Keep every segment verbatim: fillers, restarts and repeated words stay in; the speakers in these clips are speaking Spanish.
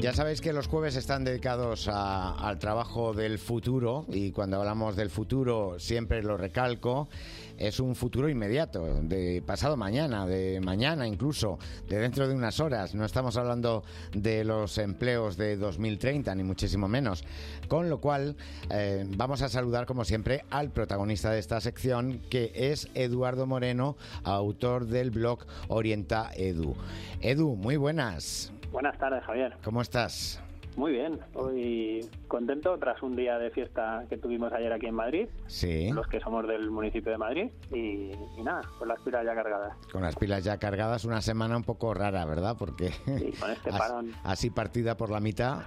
ya sabéis que los jueves están dedicados a, al trabajo del futuro, y cuando hablamos del futuro siempre lo recalco, es un futuro inmediato, de pasado mañana, de mañana incluso, de dentro de unas horas. No estamos hablando de los empleos de dos mil treinta, ni muchísimo menos. Con lo cual, eh, vamos a saludar como siempre al protagonista de esta sección, que es Eduardo Moreno, autor del blog Orienta Edu. Edu, muy buenas. Buenas tardes, Javier. ¿Cómo estás? Muy bien, hoy contento tras un día de fiesta que tuvimos ayer aquí en Madrid, sí. Los que somos del municipio de Madrid, y, y nada, con las pilas ya cargadas. Con las pilas ya cargadas, una semana un poco rara, ¿verdad? Porque sí, con este parón. Así partida por la mitad.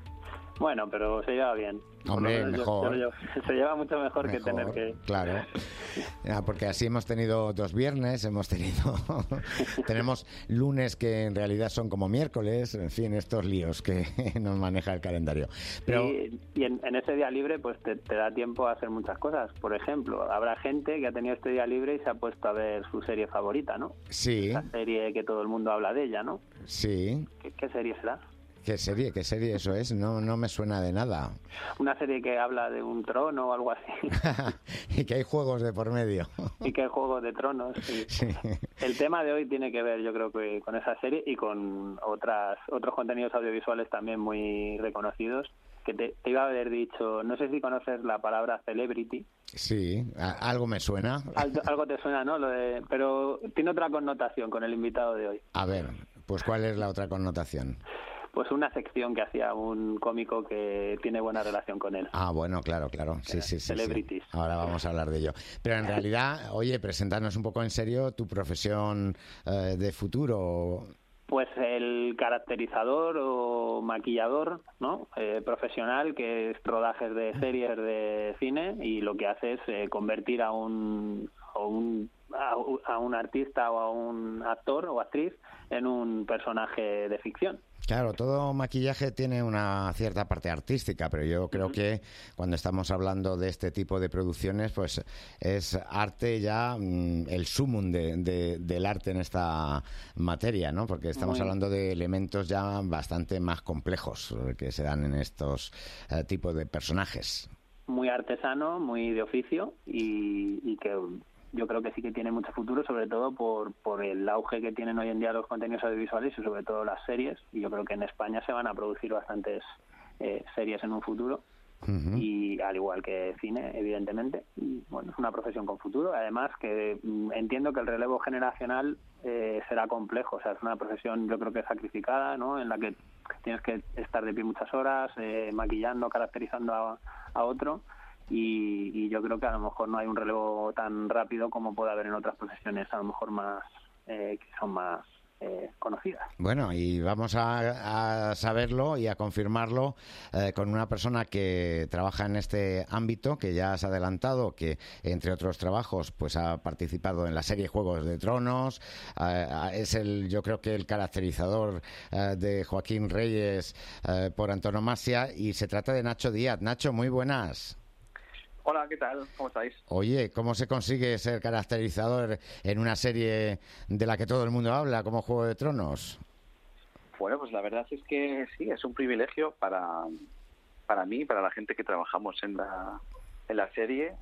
Bueno, pero se lleva bien. Hombre, mejor. Yo, yo, yo, se lleva mucho mejor, mejor que tener que... Claro. Ya, porque así hemos tenido dos viernes, hemos tenido... tenemos lunes que en realidad son como miércoles, en fin, estos líos que nos maneja el calendario. Pero... Y, y en, en ese día libre pues te, te da tiempo a hacer muchas cosas. Por ejemplo, habrá gente que ha tenido este día libre y se ha puesto a ver su serie favorita, ¿no? Sí. La serie que todo el mundo habla de ella, ¿no? Sí. ¿Qué, qué serie será? ¿Qué serie? ¿Qué serie eso es? No, no me suena de nada. Una serie que habla de un trono o algo así. Y que hay juegos de por medio. Y que hay juegos de tronos. Sí. Sí. El tema de hoy tiene que ver, yo creo, que con esa serie y con otras otros contenidos audiovisuales también muy reconocidos. Que te, te iba a haber dicho, no sé si conoces la palabra celebrity. Sí, a, algo me suena. Algo, algo te suena, ¿no? Lo de, pero tiene otra connotación con el invitado de hoy. A ver, pues ¿cuál es la otra connotación? Pues una sección que hacía un cómico que tiene buena relación con él. Ah, bueno, claro, claro. Sí, sí, sí. Celebrities. Sí. Ahora vamos a hablar de ello. Pero en realidad, oye, presentarnos un poco en serio tu profesión eh, de futuro. Pues el caracterizador o maquillador, ¿no? Eh, profesional, que es rodajes de series de cine, y lo que hace es eh, convertir a un, a un a, a un artista o a un actor o actriz en un personaje de ficción. Claro, todo maquillaje tiene una cierta parte artística, pero yo creo uh-huh. que cuando estamos hablando de este tipo de producciones, pues es arte ya, mmm, el sumum de, de, del arte en esta materia, ¿no? Porque estamos Muy... hablando de elementos ya bastante más complejos que se dan en estos uh, tipos de personajes. Muy artesano, muy de oficio, y, y que... yo creo que sí que tiene mucho futuro, sobre todo por por el auge que tienen hoy en día los contenidos audiovisuales y sobre todo las series. Y yo creo que en España se van a producir bastantes eh, series en un futuro, uh-huh. y al igual que cine, evidentemente. Y bueno, es una profesión con futuro. Además que mm, entiendo que el relevo generacional eh, será complejo. O sea, es una profesión, yo creo que sacrificada, ¿no? En la que tienes que estar de pie muchas horas, eh, maquillando, caracterizando a, a otro. Y, y yo creo que a lo mejor no hay un relevo tan rápido como puede haber en otras profesiones, a lo mejor más eh, que son más eh, conocidas. Bueno, y vamos a, a saberlo y a confirmarlo eh, con una persona que trabaja en este ámbito, que ya has adelantado, que entre otros trabajos pues ha participado en la serie Juegos de Tronos, eh, es el, yo creo que el caracterizador eh, de Joaquín Reyes eh, por antonomasia, y se trata de Nacho Díaz. Nacho, muy buenas. Hola, ¿qué tal? ¿Cómo estáis? Oye, ¿cómo se consigue ser caracterizador en una serie de la que todo el mundo habla, como Juego de Tronos? Bueno, pues la verdad es que sí, es un privilegio para, para mí, para la gente que trabajamos en la, en la serie,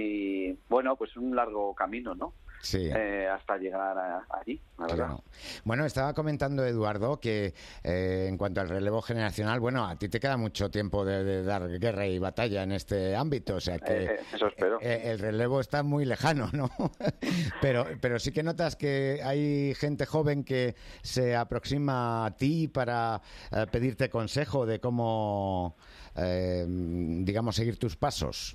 y bueno, pues un largo camino, ¿no? Sí. Eh, hasta llegar a, allí, la verdad. Claro. Bueno, estaba comentando Eduardo que eh, en cuanto al relevo generacional, bueno, a ti te queda mucho tiempo de, de dar guerra y batalla en este ámbito, o sea que eh, eso espero. Eh, el relevo está muy lejano, ¿no? pero, pero sí que notas que hay gente joven que se aproxima a ti para eh, pedirte consejo de cómo, eh, digamos, seguir tus pasos.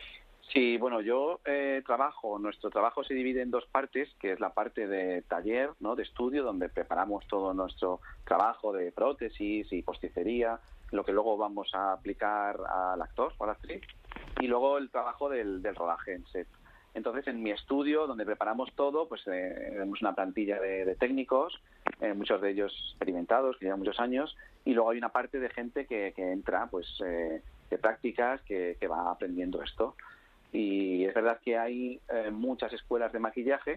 Sí, bueno, yo eh, trabajo, nuestro trabajo se divide en dos partes, que es la parte de taller, ¿no?, de estudio, donde preparamos todo nuestro trabajo de prótesis y posticería, lo que luego vamos a aplicar al actor o a la actriz, y luego el trabajo del, del rodaje en set. Entonces, en mi estudio, donde preparamos todo, pues eh, tenemos una plantilla de, de técnicos, eh, muchos de ellos experimentados, que llevan muchos años, y luego hay una parte de gente que, que entra, pues, eh, de prácticas, que, que va aprendiendo esto. Y es verdad que hay eh, muchas escuelas de maquillaje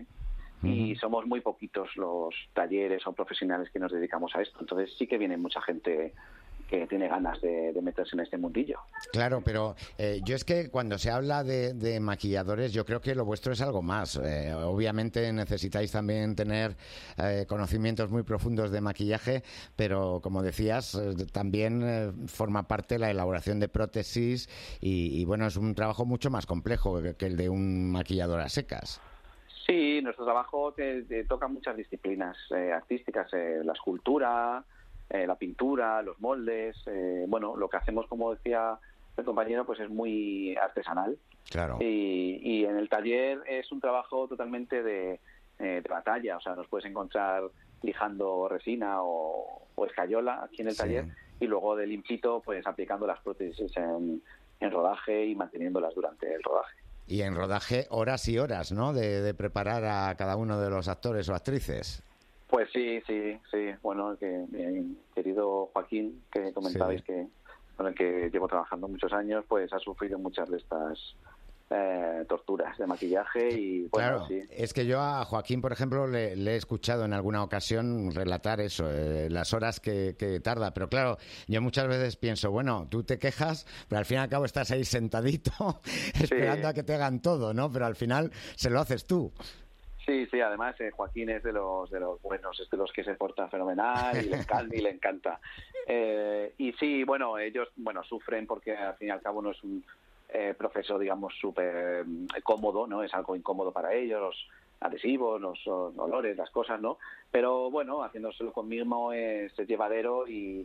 y uh-huh. somos muy poquitos los talleres o profesionales que nos dedicamos a esto. Entonces sí que viene mucha gente que tiene ganas de, de meterse en este mundillo. Claro, pero eh, yo es que cuando se habla de, de maquilladores, yo creo que lo vuestro es algo más. Eh, obviamente necesitáis también tener eh, conocimientos muy profundos de maquillaje, pero como decías, eh, también eh, forma parte la elaboración de prótesis y, y bueno, es un trabajo mucho más complejo que, que el de un maquillador a secas. Sí, nuestro trabajo te, te toca muchas disciplinas eh, artísticas, eh, la escultura, Eh, la pintura, los moldes, eh, bueno, lo que hacemos, como decía el compañero, pues es muy artesanal. Claro. Y, y en el taller es un trabajo totalmente de, eh, de batalla, o sea, nos puedes encontrar lijando resina o, o escayola aquí en el Sí. taller, y luego de limpito, pues aplicando las prótesis en, en rodaje y manteniéndolas durante el rodaje. Y en rodaje horas y horas, ¿no?, de, de preparar a cada uno de los actores o actrices. Pues sí, sí, sí. Bueno, que mi querido Joaquín, que comentabais, sí, que con el que llevo trabajando muchos años, pues ha sufrido muchas de estas eh, torturas de maquillaje y bueno, claro, sí. Es que yo a Joaquín, por ejemplo, le, le he escuchado en alguna ocasión relatar eso, eh, las horas que, que tarda, pero claro, yo muchas veces pienso, bueno, tú te quejas, pero al fin y al cabo estás ahí sentadito esperando sí. a que te hagan todo, ¿no? Pero al final se lo haces tú. Sí, sí, además eh, Joaquín es de los de los buenos, es de los que se porta fenomenal y le encanta. y le encanta. Eh, y sí, bueno, ellos bueno sufren porque al fin y al cabo no es un eh, proceso, digamos, súper cómodo, ¿no? Es algo incómodo para ellos, los adhesivos, los, los olores, las cosas, ¿no? Pero bueno, haciéndoselo conmigo es, es llevadero y,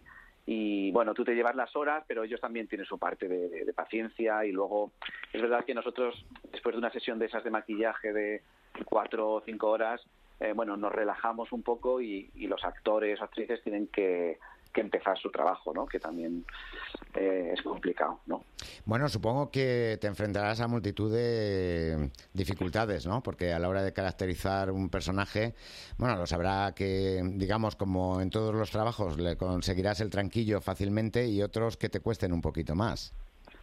y bueno, tú te llevas las horas, pero ellos también tienen su parte de, de, de paciencia y luego es verdad que nosotros, después de una sesión de esas de maquillaje de cuatro o cinco horas, eh, bueno, nos relajamos un poco y, y los actores o actrices tienen que, que empezar su trabajo, ¿no? Que también eh, es complicado, ¿no? Bueno, supongo que te enfrentarás a multitud de dificultades, ¿no? Porque a la hora de caracterizar un personaje, bueno, lo sabrá que, digamos, como en todos los trabajos, le conseguirás el tranquillo fácilmente y otros que te cuesten un poquito más.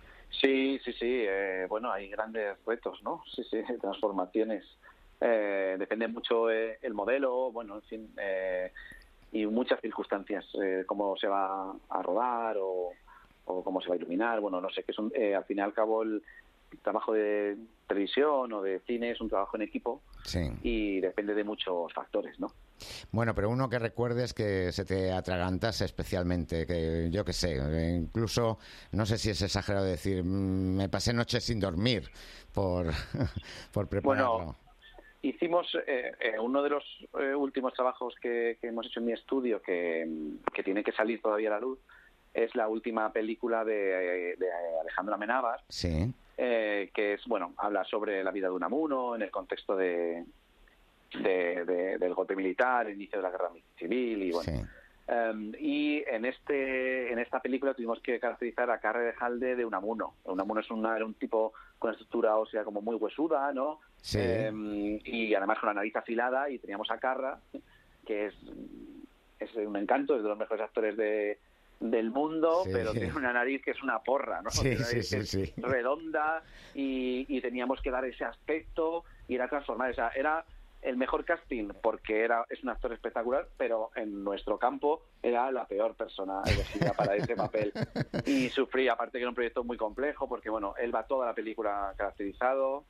Sí, sí, sí. Eh, bueno, hay grandes retos, ¿no? Sí, sí, transformaciones. Eh, depende mucho eh, el modelo, bueno, en fin, eh, y muchas circunstancias, eh, cómo se va a rodar o, o cómo se va a iluminar, bueno, no sé, que es un, eh, al fin y al cabo el trabajo de televisión o de cine es un trabajo en equipo sí. y depende de muchos factores, ¿no? Bueno, pero uno que recuerdes que se te atragantase especialmente, que yo qué sé, incluso, no sé si es exagerado decir, me pasé noches sin dormir por, por prepararlo. Bueno, hicimos eh, eh, uno de los eh, últimos trabajos que, que hemos hecho en mi estudio, que, que tiene que salir todavía a la luz, es la última película de, de Alejandro Amenábar, sí. eh, que es, bueno, habla sobre la vida de Unamuno en el contexto de... De, de, del golpe militar, el inicio de la guerra civil y bueno. Sí. Um, y en este en esta película tuvimos que caracterizar a Carrerhalde de Unamuno. Unamuno es una, era un tipo con estructura ósea como muy huesuda, ¿no? Sí. Um, y además con la nariz afilada, y teníamos a Carra, que es, es un encanto, es de los mejores actores de del mundo, sí. Pero tiene una nariz que es una porra, ¿no? Sí, sí, sí, sí. Redonda y, y teníamos que dar ese aspecto y era transformar, o sea, era el mejor casting porque era es un actor espectacular, pero en nuestro campo era la peor persona elegida para ese papel y sufrí, aparte que era un proyecto muy complejo porque bueno, él va toda la película caracterizado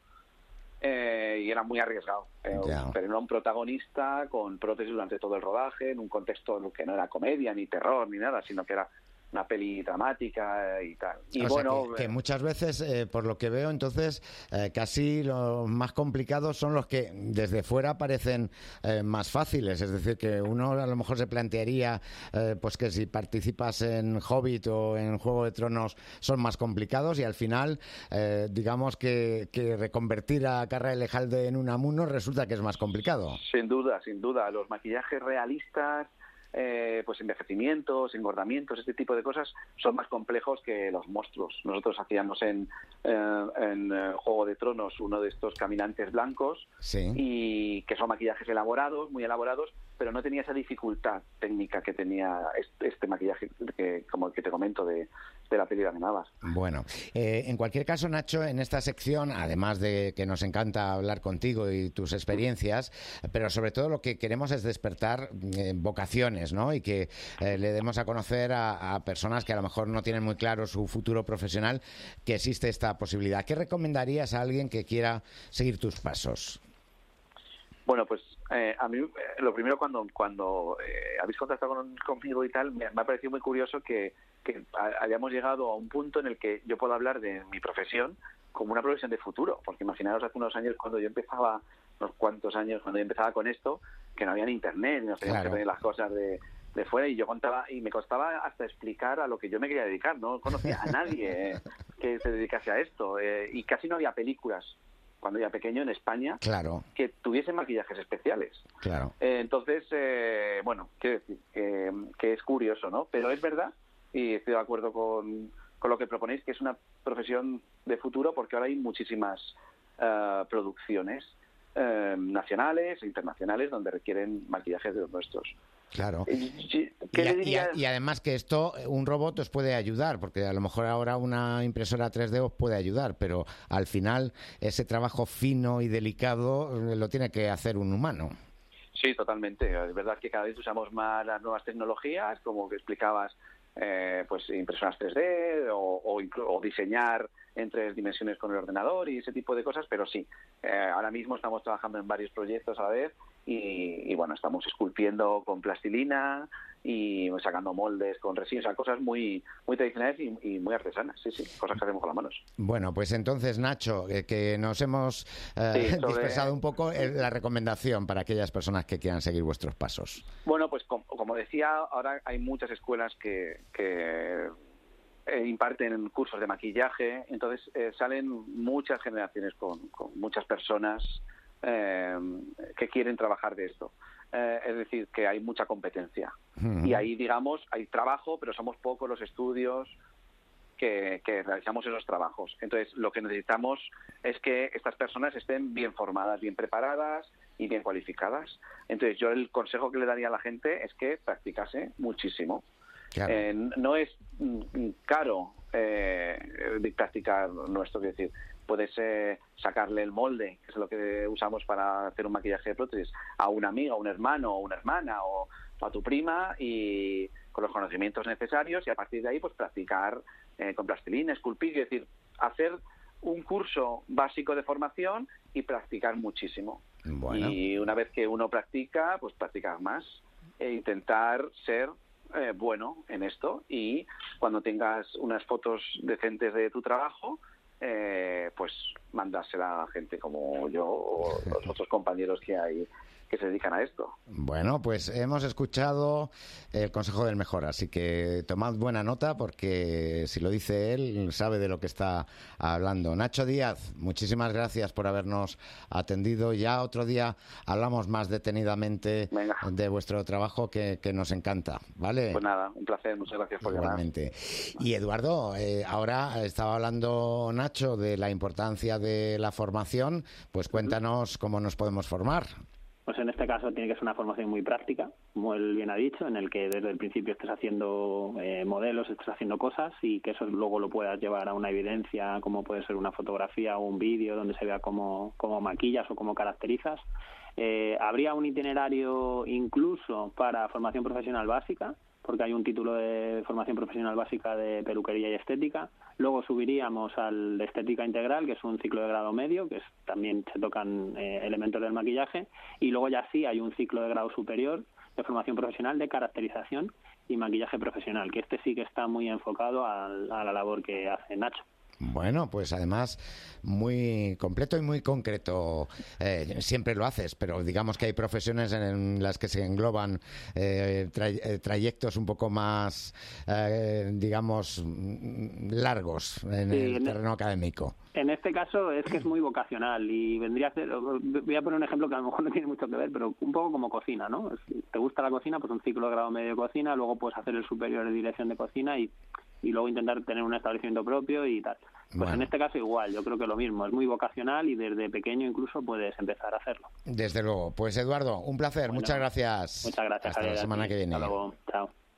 eh, y era muy arriesgado, eh, pero era un protagonista con prótesis durante todo el rodaje en un contexto que no era comedia ni terror ni nada, sino que era una peli dramática y tal. Y o bueno, sea que, que muchas veces, eh, por lo que veo, entonces, eh, casi los más complicados son los que desde fuera parecen eh, más fáciles. Es decir, que uno a lo mejor se plantearía eh, pues que si participas en Hobbit o en Juego de Tronos son más complicados y al final, eh, digamos que, que reconvertir a Carrerhalde en Unamuno resulta que es más complicado. Sin duda, sin duda. Los maquillajes realistas, Eh, pues envejecimientos, engordamientos, este tipo de cosas son más complejos que los monstruos. Nosotros hacíamos en, eh, en eh, Juego de Tronos uno de estos caminantes blancos, sí. Y que son maquillajes elaborados, muy elaborados, pero no tenía esa dificultad técnica que tenía este, este maquillaje que, como el que te comento de, de la peli de Amenábar. Bueno, eh, en cualquier caso, Nacho, en esta sección, además de que nos encanta hablar contigo y tus experiencias, pero sobre todo lo que queremos es despertar eh, vocaciones jóvenes, ¿no? Y que eh, le demos a conocer a, a personas que a lo mejor no tienen muy claro su futuro profesional, que existe esta posibilidad. ¿Qué recomendarías a alguien que quiera seguir tus pasos? Bueno, pues eh, a mí eh, lo primero cuando cuando eh, habéis contactado con, conmigo y tal, me, me ha parecido muy curioso que, que hayamos llegado a un punto en el que yo puedo hablar de mi profesión como una profesión de futuro, porque imaginaros hace unos años cuando yo empezaba, unos cuantos años cuando yo empezaba con esto, que no había ni internet, nos teníamos claro. que tener las cosas de, de fuera, y yo contaba, y me costaba hasta explicar a lo que yo me quería dedicar, no conocía a nadie eh, que se dedicase a esto, eh, y casi no había películas cuando era pequeño en España, claro. que tuviesen maquillajes especiales. Claro. Eh, entonces, eh, bueno, quiero decir que, que es curioso, ¿no? Pero es verdad, y estoy de acuerdo con, con lo que proponéis, que es una profesión de futuro, porque ahora hay muchísimas uh, producciones uh, nacionales e internacionales donde requieren maquillajes de los nuestros. Claro. ¿Qué y, le diría? y, y además que esto, un robot os puede ayudar, porque a lo mejor ahora una impresora tres D os puede ayudar, pero al final ese trabajo fino y delicado lo tiene que hacer un humano. Sí, totalmente. Es verdad que cada vez usamos más las nuevas tecnologías, como que explicabas, eh, pues impresoras tres D o, o, o diseñar en tres dimensiones con el ordenador y ese tipo de cosas, pero sí, eh, ahora mismo estamos trabajando en varios proyectos a la vez y, y bueno, estamos esculpiendo con plastilina y sacando moldes con resina, o sea, cosas muy muy tradicionales y, y muy artesanas, sí, sí, cosas que hacemos con las manos. Bueno, pues entonces, Nacho, eh, que nos hemos eh, sí, sobre... dispersado un poco, eh, la recomendación para aquellas personas que quieran seguir vuestros pasos. Bueno, pues como, como decía, ahora hay muchas escuelas que... que Eh, imparten cursos de maquillaje, entonces eh, salen muchas generaciones con, con muchas personas eh, que quieren trabajar de esto. Eh, es decir, que hay mucha competencia. Uh-huh. Y ahí, digamos, hay trabajo, pero somos pocos los estudios que, que realizamos esos trabajos. Entonces, lo que necesitamos es que estas personas estén bien formadas, bien preparadas y bien cualificadas. Entonces, yo el consejo que le daría a la gente es que practicase muchísimo. Claro. Eh, no es caro eh, practicar nuestro, es decir, puedes eh, sacarle el molde, que es lo que usamos para hacer un maquillaje de prótesis, a una amiga, a un hermano o una hermana o a tu prima y con los conocimientos necesarios y a partir de ahí pues practicar eh, con plastilina, esculpir, es decir, hacer un curso básico de formación y practicar muchísimo. Bueno. Y una vez que uno practica, pues practicar más e intentar ser Eh, bueno en esto y cuando tengas unas fotos decentes de tu trabajo eh, pues mandársela a gente como yo o los otros compañeros que hay que se dedican a esto. Bueno, pues hemos escuchado el consejo del mejor, así que tomad buena nota porque si lo dice él, sabe de lo que está hablando. Nacho Díaz, muchísimas gracias por habernos atendido. Ya otro día hablamos más detenidamente Venga. de vuestro trabajo que, que nos encanta, ¿vale? Pues nada, un placer, muchas gracias por llamar. Igualmente. Y Eduardo, eh, ahora estaba hablando Nacho de la importancia de la formación, pues cuéntanos cómo nos podemos formar. Pues en este caso tiene que ser una formación muy práctica, como él bien ha dicho, en el que desde el principio estés haciendo eh, modelos, estés haciendo cosas y que eso luego lo puedas llevar a una evidencia, como puede ser una fotografía o un vídeo donde se vea cómo, cómo maquillas o cómo caracterizas. Eh, habría un itinerario incluso para formación profesional básica, porque hay un título de formación profesional básica de peluquería y estética. Luego subiríamos al de estética integral, que es un ciclo de grado medio, que es, también se tocan eh, elementos del maquillaje. Y luego ya sí hay un ciclo de grado superior de formación profesional de caracterización y maquillaje profesional, que este sí que está muy enfocado a, a la labor que hace Nacho. Bueno, pues además muy completo y muy concreto. Eh, siempre lo haces, pero digamos que hay profesiones en las que se engloban eh, tra- trayectos un poco más, eh, digamos, largos en sí, el en terreno académico. En este caso es que es muy vocacional y vendría a ser, voy a poner un ejemplo que a lo mejor no tiene mucho que ver, pero un poco como cocina, ¿no? Si te gusta la cocina, pues un ciclo de grado medio de cocina, luego puedes hacer el superior de dirección de cocina y y luego intentar tener un establecimiento propio y tal. Pues bueno, en este caso igual, yo creo que lo mismo, es muy vocacional y desde pequeño incluso puedes empezar a hacerlo. Desde luego. Pues Eduardo, un placer, bueno, muchas gracias. Muchas gracias. Hasta la semana que viene. Hasta luego, chao.